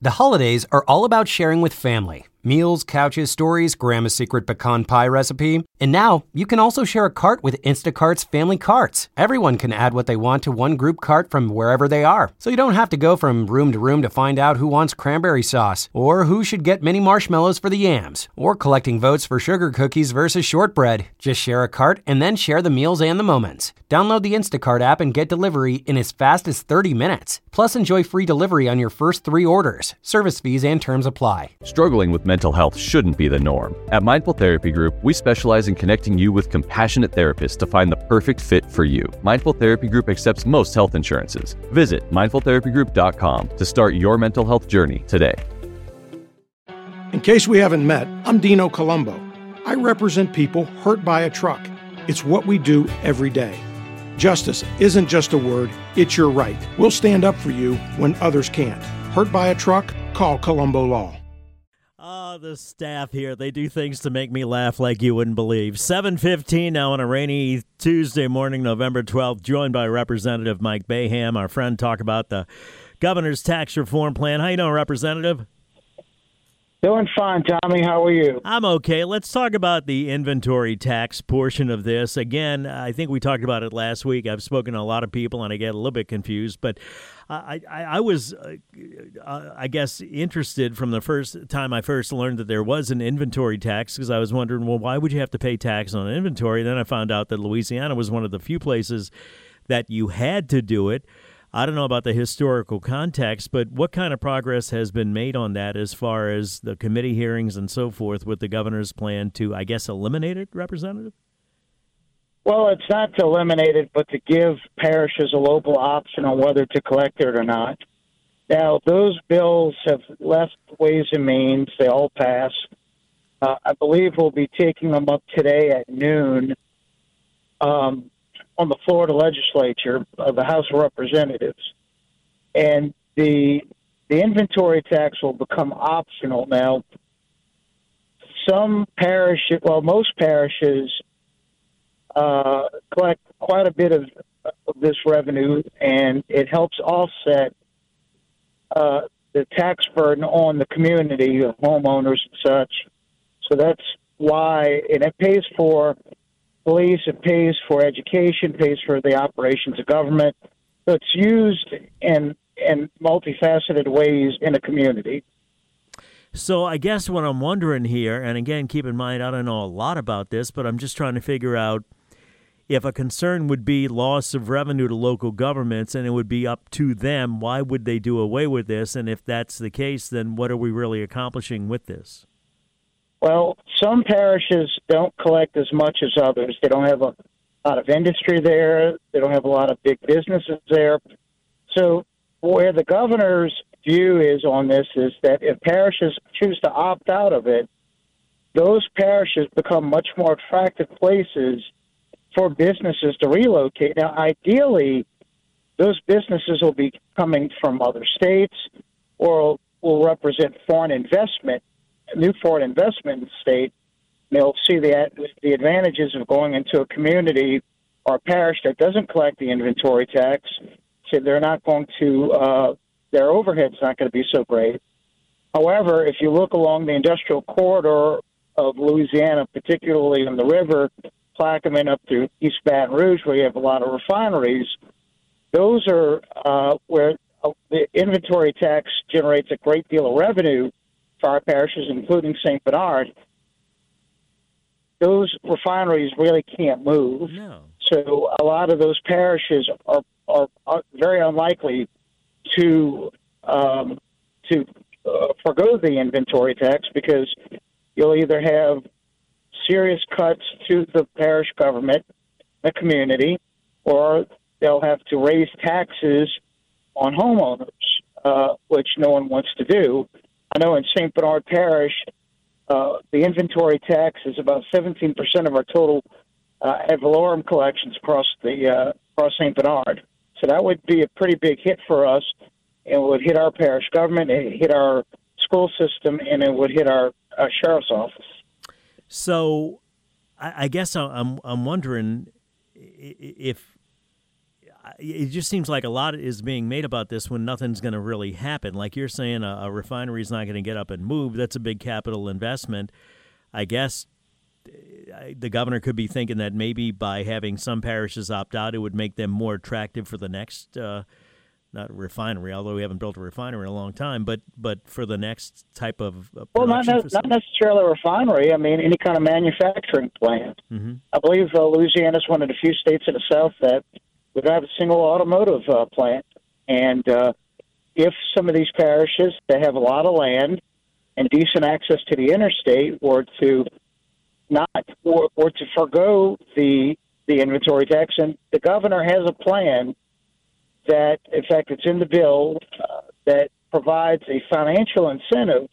The holidays are all about sharing with family. Meals, couches, stories, Grandma's secret pecan pie recipe. And now, you can also share a cart with Instacart's Family Carts. Everyone can add what they want to one group cart from wherever they are. So you don't have to go from room to find out who wants cranberry sauce, or who should get mini marshmallows for the yams, or collecting votes for sugar cookies versus shortbread. Just share a cart and then share the meals and the moments. Download the Instacart app and get delivery in as fast as 30 minutes. Plus, enjoy free delivery on your first 3 orders. Service fees and terms apply. Struggling with mental health shouldn't be the norm. At Mindful Therapy Group, we specialize in connecting you with compassionate therapists to find the perfect fit for you. Mindful Therapy Group accepts most health insurances. Visit mindfultherapygroup.com to start your mental health journey today. In case we haven't met, I'm Dino Colombo. I represent people hurt by a truck. It's what we do every day. Justice isn't just a word, it's your right. We'll stand up for you when others can't. Hurt by a truck? Call Colombo Law. The staff here, they do things to make me laugh like you wouldn't believe. 7:15 now on a rainy Tuesday morning, November 12th, joined by Representative Mike Boeheim, our friend, talk about the governor's tax reform plan. How you doing, Representative? Doing fine, Tommy. How are you? I'm okay. Let's talk about the inventory tax portion of this. Again, I think we talked about it last week. I've spoken to a lot of people, and I get a little bit confused. But I was, I guess, interested from the first time I first learned that there was an inventory tax, because I was wondering, well, why would you have to pay tax on inventory? Then I found out that Louisiana was one of the few places that you had to do it. I don't know about the historical context, but what kind of progress has been made on that as far as the committee hearings and so forth with the governor's plan to, I guess, eliminate it, Representative? Well, it's not to eliminate it, but to give parishes a local option on whether to collect it or not. Now, those bills have left Ways and Means. They all passed. I believe we'll be taking them up today at noon on the Florida legislature, the House of Representatives. And the inventory tax will become optional now. Some parishes, well, most parishes collect quite a bit of this revenue, and it helps offset the tax burden on the community of homeowners and such. So that's why, and it pays for police, it pays for education, pays for the operations of government. So it's used in multifaceted ways in a community. So I guess what I'm wondering here, and again, keep in mind, I don't know a lot about this, but I'm just trying to figure out if a concern would be loss of revenue to local governments and it would be up to them, why would they do away with this? And if that's the case, then what are we really accomplishing with this? Well, some parishes don't collect as much as others. They don't have a lot of industry there. They don't have a lot of big businesses there. So where the governor's view is on this is that if parishes choose to opt out of it, those parishes become much more attractive places for businesses to relocate. Now, ideally, those businesses will be coming from other states or will represent foreign investment, new foreign investment in the state. They'll see the advantages of going into a community or a parish that doesn't collect the inventory tax. So they're not going to, their overhead's not going to be so great. However, if you look along the industrial corridor of Louisiana, particularly on the river, Plaquemine up through East Baton Rouge, where you have a lot of refineries, those are where the inventory tax generates a great deal of revenue for our parishes, including St. Bernard. Those refineries really can't move. No. So a lot of those parishes are very unlikely to forgo the inventory tax, because you'll either have serious cuts to the parish government, the community, or they'll have to raise taxes on homeowners, which no one wants to do. I know in St. Bernard Parish, the inventory tax is about 17% of our total ad valorem collections across St. Bernard. So that would be a pretty big hit for us, and it would hit our parish government, it hit our school system, and it would hit our sheriff's office. So I guess I'm wondering if it just seems like a lot is being made about this when nothing's going to really happen. Like you're saying, a refinery is not going to get up and move. That's a big capital investment. I guess the governor could be thinking that maybe by having some parishes opt out, it would make them more attractive for the next, not a refinery, although we haven't built a refinery in a long time, but for the next type of not necessarily a refinery. I mean, any kind of manufacturing plant. Mm-hmm. I believe Louisiana is one of the few states in the South that would have a single automotive plant. And if some of these parishes that have a lot of land and decent access to the interstate were to forgo the inventory tax, and the governor has a plan that, in fact, it's in the bill that provides a financial incentive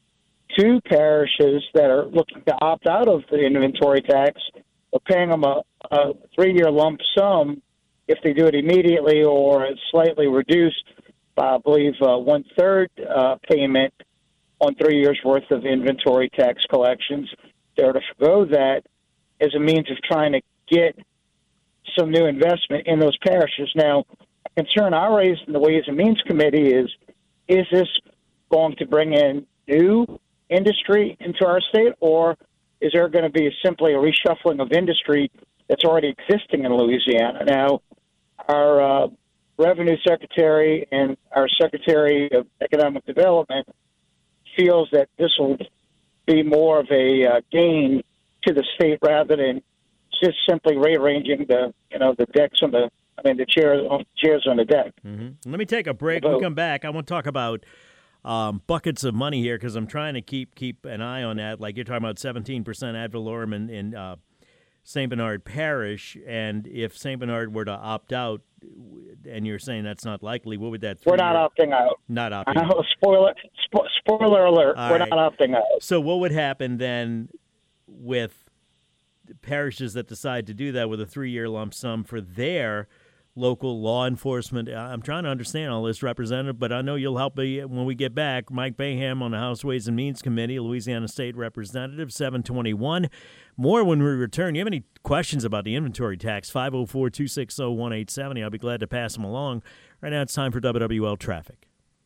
to parishes that are looking to opt out of the inventory tax of paying them a 3-year lump sum if they do it immediately, or slightly reduced by, I believe, 1/3 payment on 3 years' worth of inventory tax collections. They're to forgo that as a means of trying to get some new investment in those parishes. Now, a concern I raised in the Ways and Means Committee is this going to bring in new industry into our state, or is there going to be simply a reshuffling of industry that's already existing in Louisiana? Now, our Revenue Secretary and our Secretary of Economic Development feels that this will be more of a gain to the state rather than just simply rearranging the decks on the chairs on the deck. Mm-hmm. Let me take a break. When we come back, I want to talk about buckets of money here, because I'm trying to keep an eye on that. Like you're talking about 17% ad valorem in St. Bernard Parish, and if St. Bernard were to opt out, and you're saying that's not likely, what would that? We're not opting out. Not opting out. Spoiler alert. All We're right. not opting out. So what would happen then with parishes that decide to do that with a 3-year lump sum for their local law enforcement? I'm trying to understand all this, Representative, but I know you'll help me when we get back. Mike Boeheim on the House Ways and Means Committee, Louisiana State Representative, 721. More when we return. You have any questions about the inventory tax? 504-260-1870. I'll be glad to pass them along. Right now it's time for WWL Traffic.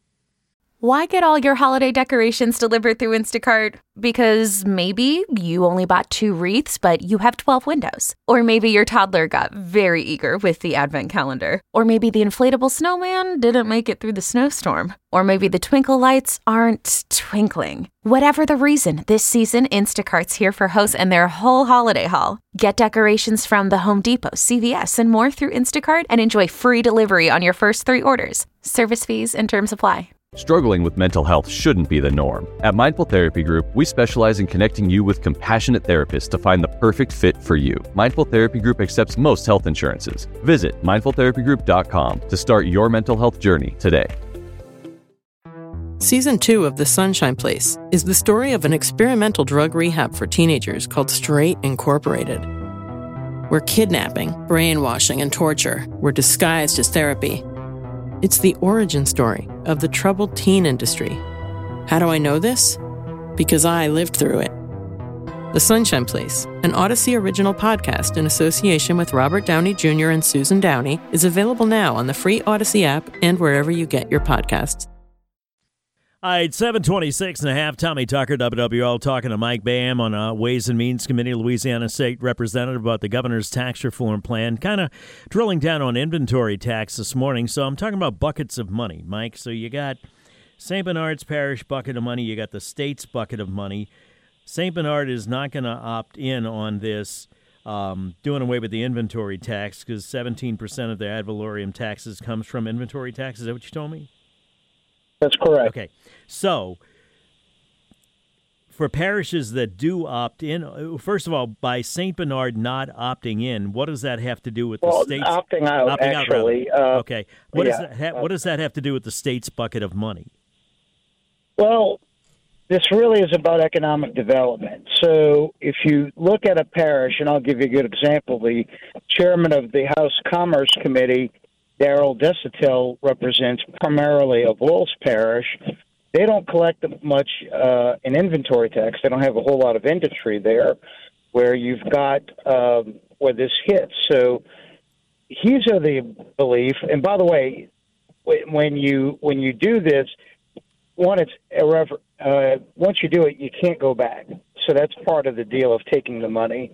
Why get all your holiday decorations delivered through Instacart? Because maybe you only bought 2 wreaths, but you have 12 windows. Or maybe your toddler got very eager with the advent calendar. Or maybe the inflatable snowman didn't make it through the snowstorm. Or maybe the twinkle lights aren't twinkling. Whatever the reason, this season, Instacart's here for hosts and their whole holiday haul. Get decorations from the Home Depot, CVS, and more through Instacart and enjoy free delivery on your first 3 orders. Service fees and terms apply. Struggling with mental health shouldn't be the norm. At Mindful Therapy Group, we specialize in connecting you with compassionate therapists to find the perfect fit for you. Mindful Therapy Group accepts most health insurances. Visit mindfultherapygroup.com to start your mental health journey today. Season 2 of The Sunshine Place is the story of an experimental drug rehab for teenagers called Straight Incorporated, where kidnapping, brainwashing, and torture were disguised as therapy. It's the origin story of the troubled teen industry. How do I know this? Because I lived through it. The Sunshine Place, an Odyssey original podcast in association with Robert Downey Jr. and Susan Downey, is available now on the free Odyssey app and wherever you get your podcasts. All right, 7:26 and a half. Tommy Tucker, WWL, talking to Mike Boeheim on Ways and Means Committee, Louisiana State Representative, about the governor's tax reform plan. Kind of drilling down on inventory tax this morning. So I'm talking about buckets of money, Mike. So you got St. Bernard's Parish bucket of money. You got the state's bucket of money. St. Bernard is not going to opt in on this, doing away with the inventory tax, because 17% of their ad valorem taxes comes from inventory tax. Is that what you told me? That's correct. Okay. So for parishes that do opt in, first of all, by St. Bernard not opting in, what does that have to do with the state's opting out? Actually, okay. What does that have to do with the state's bucket of money? Well, this really is about economic development. So if you look at a parish, and I'll give you a good example, the chairman of the House Commerce Committee, Darrell Desautels, represents primarily a Walls Parish. They don't collect much in inventory tax. They don't have a whole lot of industry there where you've got where this hits. So he's of the belief, and by the way, when you do this, once you do it, you can't go back. So that's part of the deal of taking the money.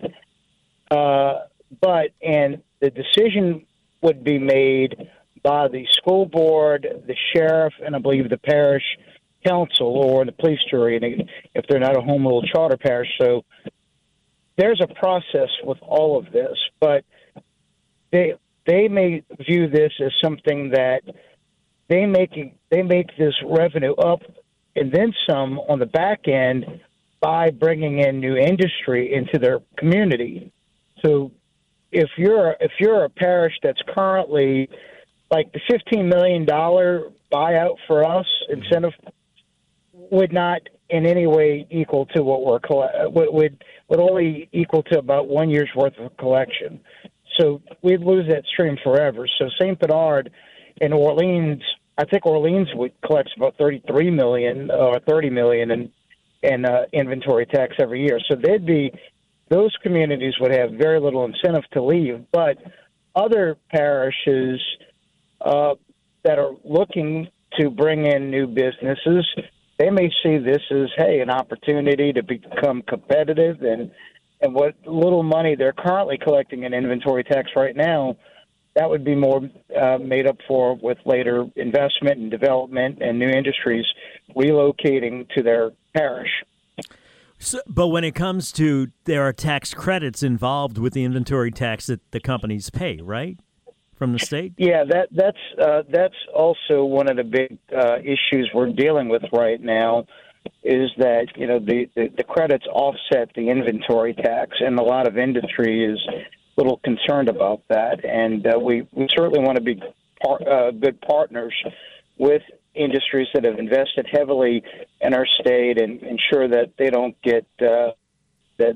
And the decision would be made by the school board, the sheriff, and I believe the parish council or the police jury, if they're not a home rule charter parish. So there's a process with all of this, but they may view this as something that they make this revenue up and then some on the back end by bringing in new industry into their community. So if you're a parish that's currently like the $15 million buyout for us incentive would not in any way equal to what would only equal to about 1 year's worth of collection. So we'd lose that stream forever. So St. Bernard and Orleans, I think Orleans would collect about $33 million or $30 million in inventory tax every year. So those communities would have very little incentive to leave. But other parishes that are looking to bring in new businesses, they may see this as, hey, an opportunity to become competitive, and what little money they're currently collecting in inventory tax right now, that would be more made up for with later investment and development and new industries relocating to their parish. So, but when it comes to, there are tax credits involved with the inventory tax that the companies pay, right, from the state? Yeah, that's also one of the big issues we're dealing with right now, is that the credits offset the inventory tax, and a lot of industry is a little concerned about that, and we certainly want to be good partners with industries that have invested heavily in our state and ensure that they don't get left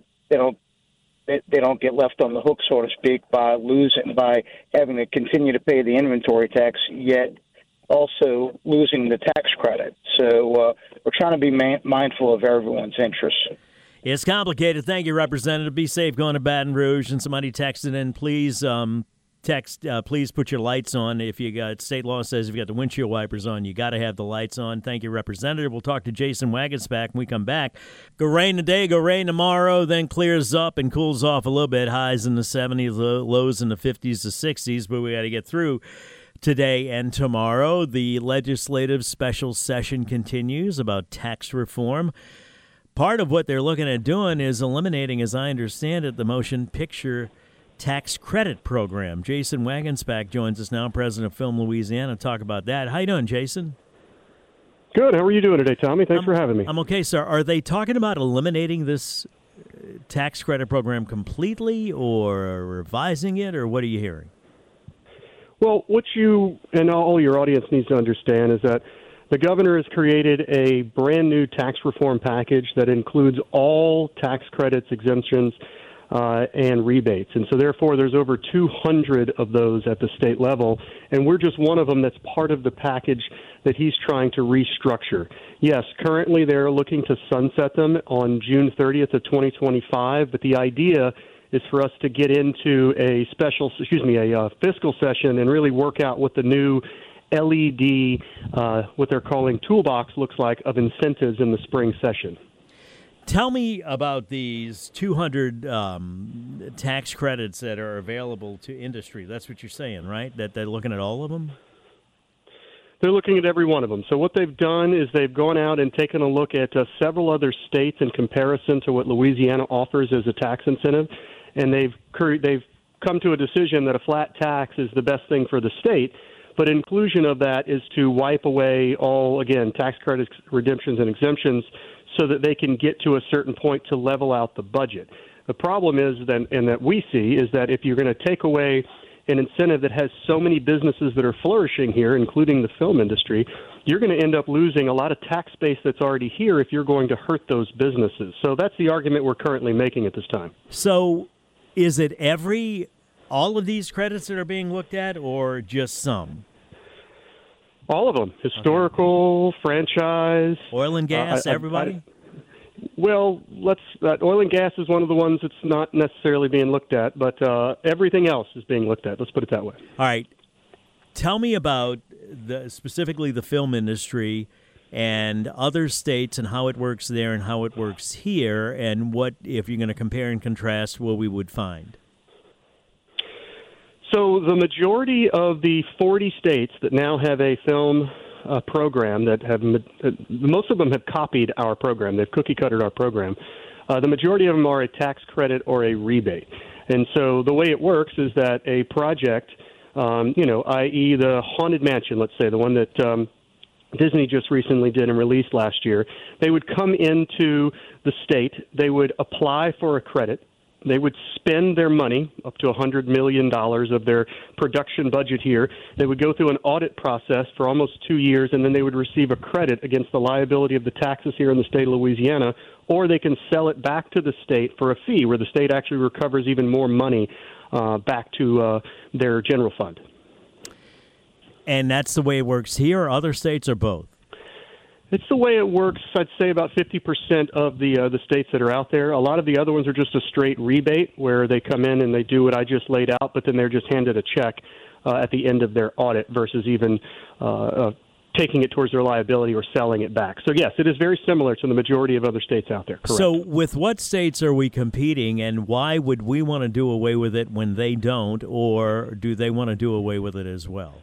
on the hook, so to speak, by having to continue to pay the inventory tax, yet also losing the tax credit. So we're trying to be mindful of everyone's interests. It's complicated. Thank you, Representative. Be safe going to Baton Rouge. And somebody texted in, please please put your lights on. If you got, state law says if you got the windshield wipers on, you got to have the lights on. Thank you, Representative. We'll talk to Jason Wagensback when we come back. Go rain today, go rain tomorrow, then clears up and cools off a little bit. Highs in the 70s, lows in the 50s to 60s, but we got to get through today and tomorrow. The legislative special session continues about tax reform. Part of what they're looking at doing is eliminating, as I understand it, the motion picture tax credit program. Jason Wagensback joins us now, president of Film Louisiana, to talk about that. How you doing, Jason? Good. How are you doing today, Tommy? Thanks for having me. I'm okay, sir. Are they talking about eliminating this tax credit program completely or revising it, or what are you hearing? Well, what you and all your audience needs to understand is that the governor has created a brand new tax reform package that includes all tax credits, exemptions, and rebates. And so, therefore, there's over 200 of those at the state level, and we're just one of them that's part of the package that he's trying to restructure. Yes, currently they're looking to sunset them on June 30th of 2025, but the idea is for us to get into a fiscal session and really work out what the new LED, what they're calling toolbox, looks like of incentives in the spring session. Tell me about these 200 tax credits that are available to industry. That's what you're saying, right? That they're looking at all of them? They're looking at every one of them. So what they've done is they've gone out and taken a look at several other states in comparison to what Louisiana offers as a tax incentive, and they've come to a decision that a flat tax is the best thing for the state. But inclusion of that is to wipe away all, again, tax credits, redemptions, and exemptions so that they can get to a certain point to level out the budget. The problem is, that we see, is that if you're going to take away an incentive that has so many businesses that are flourishing here, including the film industry, you're going to end up losing a lot of tax base that's already here if you're going to hurt those businesses. So that's the argument we're currently making at this time. So is it all of these credits that are being looked at, or just some? All of them. Historical, franchise. Oil and gas, everybody? Well, oil and gas is one of the ones that's not necessarily being looked at, but everything else is being looked at. Let's put it that way. All right. Tell me about specifically the film industry and other states and how it works there and how it works here, and what, if you're going to compare and contrast, what we would find. So the majority of the 40 states that now have a film program that have, most of them have copied our program. They've cookie-cuttered our program. The majority of them are a tax credit or a rebate. And so the way it works is that a project, i.e. the Haunted Mansion, let's say, the one that Disney just recently did and released last year, they would come into the state, they would apply for a credit, they would spend their money, up to $100 million of their production budget here. They would go through an audit process for almost 2 years, and then they would receive a credit against the liability of the taxes here in the state of Louisiana, or they can sell it back to the state for a fee where the state actually recovers even more money back to their general fund. And that's the way it works here, or other states, or both? It's the way it works, I'd say, about 50% of the states that are out there. A lot of the other ones are just a straight rebate where they come in and they do what I just laid out, but then they're just handed a check at the end of their audit versus even taking it towards their liability or selling it back. So, yes, it is very similar to the majority of other states out there. Correct. So with what states are we competing, and why would we want to do away with it when they don't, or do they want to do away with it as well?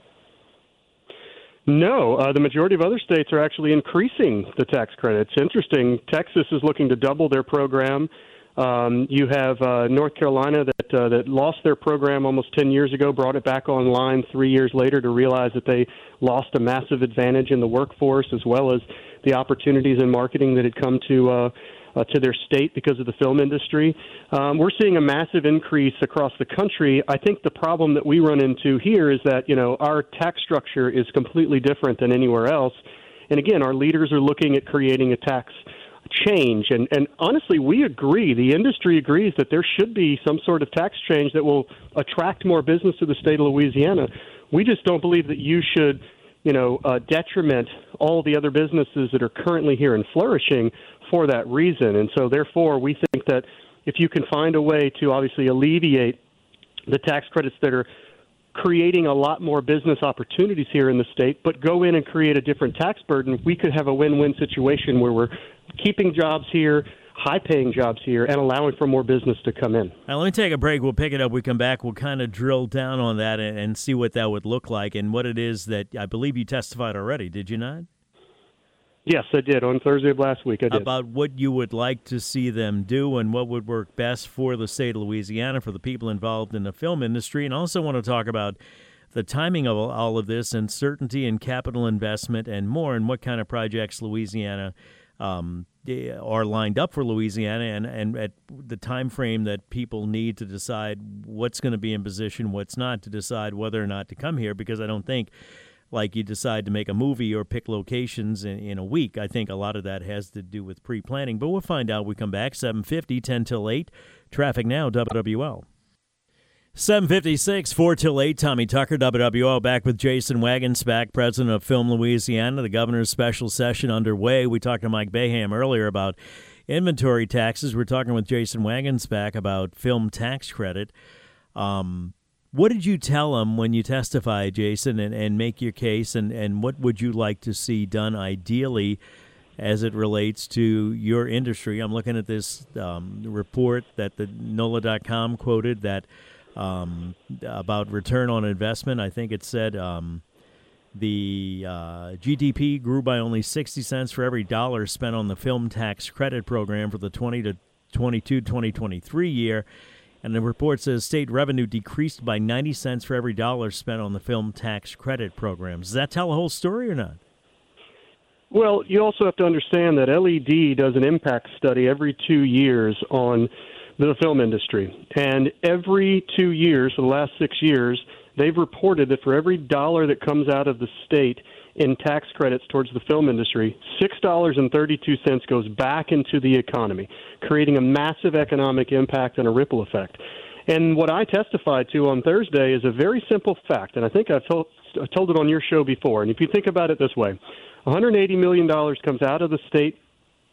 No, the majority of other states are actually increasing the tax credit. It's interesting. Texas is looking to double their program. You have North Carolina that lost their program almost 10 years ago, brought it back online 3 years later to realize that they lost a massive advantage in the workforce as well as the opportunities in marketing that had come to their state because of the film industry. We're seeing a massive increase across the country. I think the problem that we run into here is that, our tax structure is completely different than anywhere else. And again, our leaders are looking at creating a tax change. And honestly, we agree, the industry agrees that there should be some sort of tax change that will attract more business to the state of Louisiana. We just don't believe that you should detriment all the other businesses that are currently here and flourishing for that reason. And so, therefore, we think that if you can find a way to obviously alleviate the tax credits that are creating a lot more business opportunities here in the state, but go in and create a different tax burden, we could have a win-win situation where we're keeping jobs here, high-paying jobs here, and allowing for more business to come in. Now, let me take a break. We'll pick it up. We come back. We'll kind of drill down on that and see what that would look like and what it is that I believe you testified already, did you not? Yes, I did. On Thursday of last week, I did. About what you would like to see them do and what would work best for the state of Louisiana, for the people involved in the film industry. And also want to talk about the timing of all of this, uncertainty and capital investment and more, and what kind of projects Louisiana are lined up for Louisiana and at the time frame that people need to decide what's going to be in position, what's not, to decide whether or not to come here, because I don't think like you decide to make a movie or pick locations in a week. I think a lot of that has to do with pre-planning. But we'll find out. We come back, 7:50, 10 till 8. Traffic now, WWL. 7:56, 4 till 8. Tommy Tucker, WWL, back with Jason Wagensback, president of Film Louisiana. The governor's special session underway. We talked to Mike Baham earlier about inventory taxes. We're talking with Jason Wagensback about film tax credit. What did you tell him when you testified, Jason, and make your case, and what would you like to see done ideally as it relates to your industry? I'm looking at this report that the NOLA.com quoted that about return on investment. I think it said the GDP grew by only 60 cents for every dollar spent on the film tax credit program for the 2022-2023 year. And the report says state revenue decreased by 90 cents for every dollar spent on the film tax credit programs. Does that tell the whole story or not? Well, you also have to understand that LED does an impact study every 2 years on the film industry. And every 2 years, for the last 6 years, they've reported that for every dollar that comes out of the state in tax credits towards the film industry, $6.32 goes back into the economy, creating a massive economic impact and a ripple effect. And what I testified to on Thursday is a very simple fact, and I think I've told it on your show before. And if you think about it this way, $180 million comes out of the state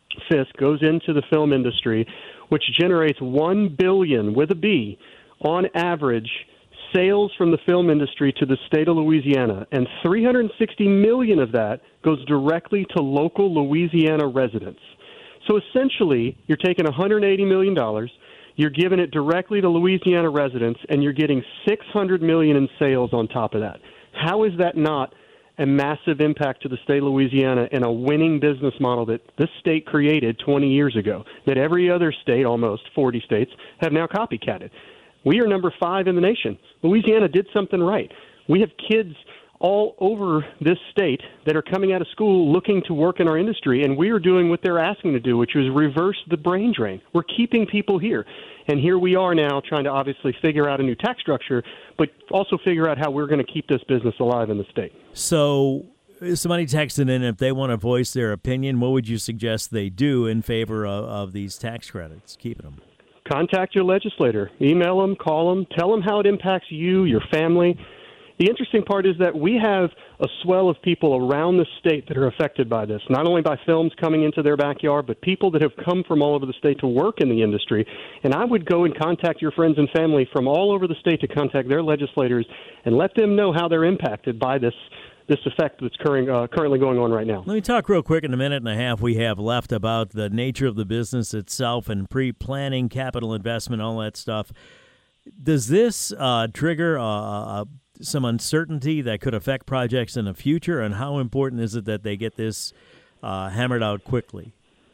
Fisk goes into the film industry, which generates $1 billion with a B on average sales from the film industry to the state of Louisiana, and $360 million of that goes directly to local Louisiana residents. So essentially, you're taking $180 million, you're giving it directly to Louisiana residents, and you're getting $600 million in sales on top of that. How is that not a massive impact to the state of Louisiana and a winning business model that this state created 20 years ago, that every other state, almost 40 states, have now copycatted? We are number 5 in the nation. Louisiana did something right. We have kids all over this state that are coming out of school looking to work in our industry, and we are doing what they're asking to do, which is reverse the brain drain. We're keeping people here. And here we are now trying to obviously figure out a new tax structure, but also figure out how we're going to keep this business alive in the state. So somebody texted in, if they want to voice their opinion, what would you suggest they do in favor of these tax credits, keeping them? Contact your legislator. Email them, call them, tell them how it impacts you, your family. The interesting part is that we have a swell of people around the state that are affected by this, not only by films coming into their backyard, but people that have come from all over the state to work in the industry. And I would go and contact your friends and family from all over the state to contact their legislators and let them know how they're impacted by this effect that's currently going on right now. Let me talk real quick in the minute and a half we have left about the nature of the business itself and pre-planning, capital investment, all that stuff. Does this trigger some uncertainty that could affect projects in the future, and how important is it that they get this hammered out quickly?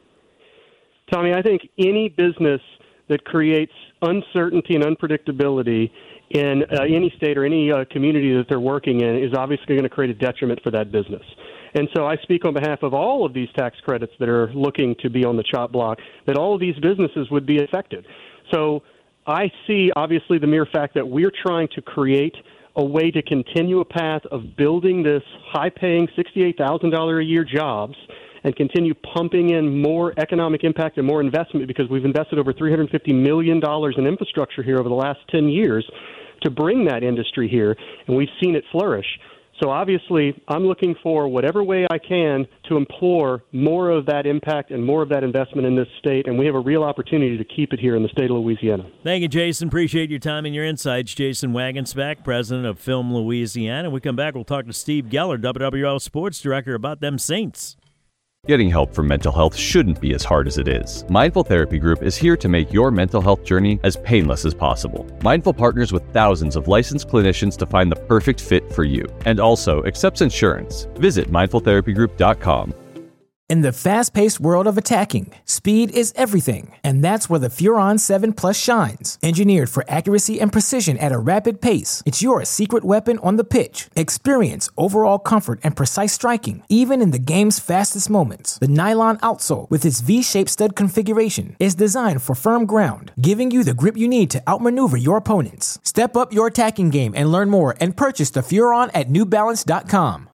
Tommy, I think any business that creates uncertainty and unpredictability in any state or any community that they're working in is obviously going to create a detriment for that business. And so I speak on behalf of all of these tax credits that are looking to be on the chop block, that all of these businesses would be affected. So I see, obviously, the mere fact that we're trying to create a way to continue a path of building this high-paying $68,000 a year jobs and continue pumping in more economic impact and more investment, because we've invested over $350 million in infrastructure here over the last 10 years to bring that industry here, and we've seen it flourish. So obviously, I'm looking for whatever way I can to implore more of that impact and more of that investment in this state, and we have a real opportunity to keep it here in the state of Louisiana. Thank you, Jason. Appreciate your time and your insights. Jason Wagensback, president of Film Louisiana. When we come back, we'll talk to Steve Geller, WWL Sports Director, about them Saints. Getting help for mental health shouldn't be as hard as it is. Mindful Therapy Group is here to make your mental health journey as painless as possible. Mindful partners with thousands of licensed clinicians to find the perfect fit for you, and also accepts insurance. Visit mindfultherapygroup.com. In the fast-paced world of attacking, speed is everything, and that's where the Furon 7 Plus shines. Engineered for accuracy and precision at a rapid pace, it's your secret weapon on the pitch. Experience overall comfort and precise striking, even in the game's fastest moments. The nylon outsole, with its V-shaped stud configuration, is designed for firm ground, giving you the grip you need to outmaneuver your opponents. Step up your attacking game and learn more, and purchase the Furon at newbalance.com.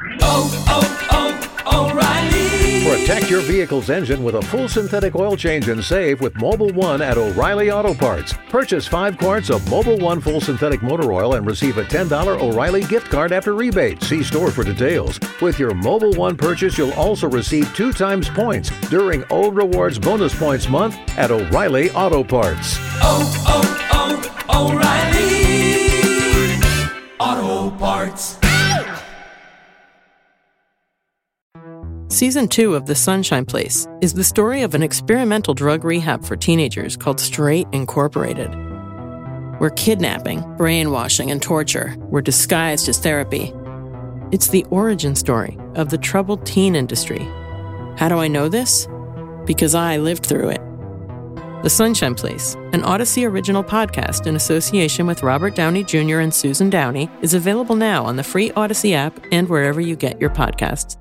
O'Reilly. Protect your vehicle's engine with a full synthetic oil change and save with Mobil 1 at O'Reilly Auto Parts. Purchase 5 quarts of Mobil 1 full synthetic motor oil and receive a $10 O'Reilly gift card after rebate. See store for details. With your Mobil 1 purchase, you'll also receive 2 times points during O Rewards Bonus Points Month at O'Reilly Auto Parts. O'Reilly Auto Parts. Season 2 of The Sunshine Place is the story of an experimental drug rehab for teenagers called Straight Incorporated, where kidnapping, brainwashing, and torture were disguised as therapy. It's the origin story of the troubled teen industry. How do I know this? Because I lived through it. The Sunshine Place, an Odyssey original podcast in association with Robert Downey Jr. and Susan Downey, is available now on the free Odyssey app and wherever you get your podcasts.